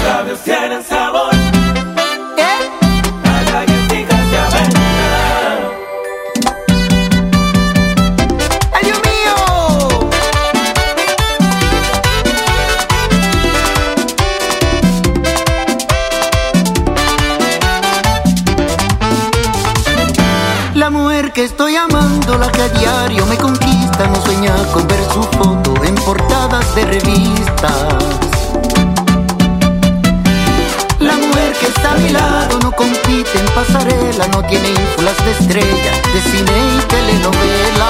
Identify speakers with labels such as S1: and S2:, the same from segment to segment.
S1: labios tienen sabor a galletitas de avena.
S2: ¡Ay, Dios mío! La mujer que estoy amando, la que a diario me conquista, no sueña con ver su foto en portadas de revistas. La mujer que está a mi lado no compite en pasarela, no tiene ínfulas de estrella, de cine y telenovela.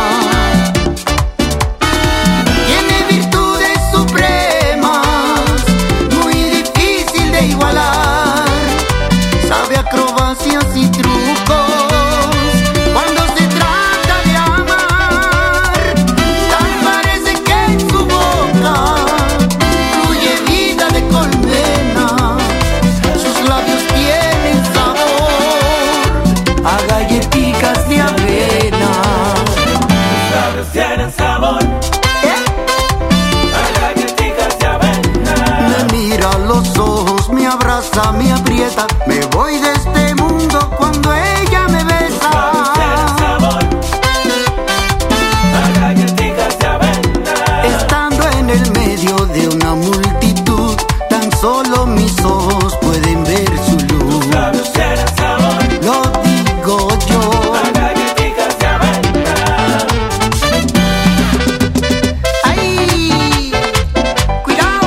S2: Tiene virtudes supremas, muy difícil de igualar. Sabe acrobacias y trucos cuando se trata de amar. Tal parece que en su boca fluye vida de colmena. Sus labios tienen sabor a galletitas de avena.
S1: Tus labios tienen sabor a galletitas de avena.
S2: Me mira a los ojos, me abraza, me aprieta. Me voy de este mundo cuando ella me besa.
S1: Tienen sabor a galletitas de avena.
S2: Estando en el medio de una multitud, tan solo mis ojos pueden ver su luz.
S1: Labios tienen sabor
S2: Lo digo yo.
S1: a galletitas de avena.
S2: ¡Ay! ¡Cuidado!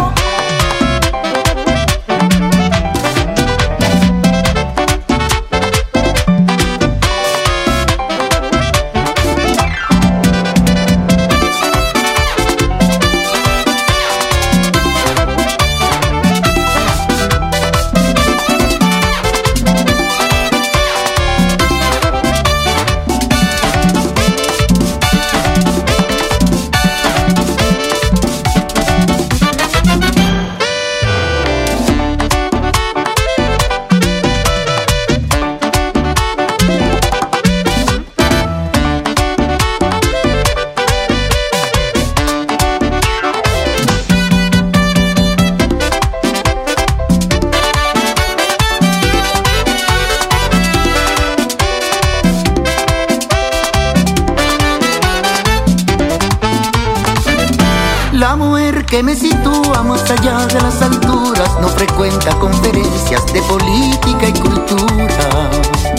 S2: La mujer que me sitúa más allá de las alturas no frecuenta conferencias de política y cultura.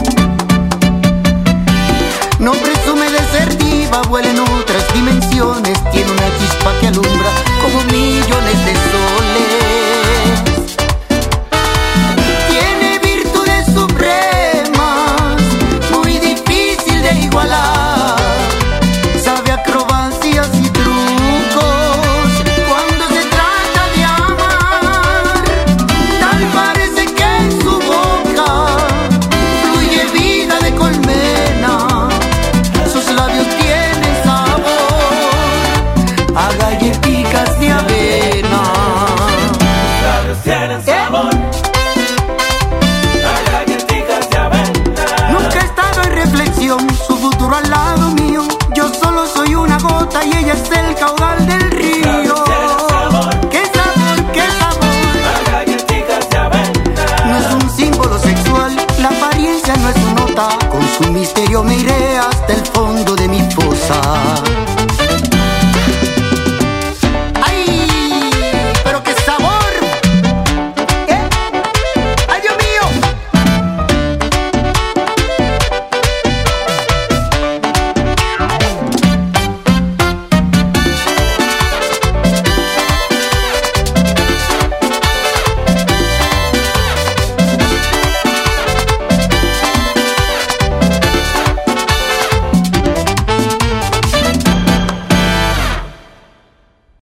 S2: No presume de ser diva, vuela en otras dimensiones. Tiene una chispa que alumbra como millones de soles. Tiene virtudes supremas, muy difícil de igualar. Sabe acrobacias y trucos cuando se trata de amar. Tal parece que en su boca fluye vida de colmena. Sus labios tienen sabor a galletitas de avena.
S1: Tus labios tienen sabor a galletitas de avena.
S2: Nunca he estado en reflexión, su futuro al lado mío. Yo solo soy una gota y ella es el caudal.